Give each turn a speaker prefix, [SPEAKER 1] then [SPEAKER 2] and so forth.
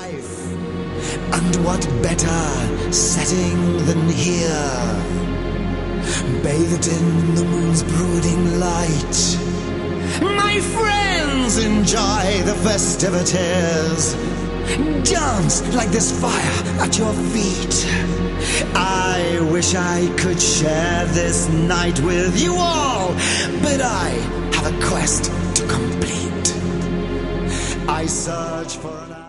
[SPEAKER 1] life. And what better setting than here, bathed in the moon's brooding light. My friends, enjoy the festivities. Dance like this fire at your feet. I wish I could share this night with you all, but I have a quest to complete. I search for an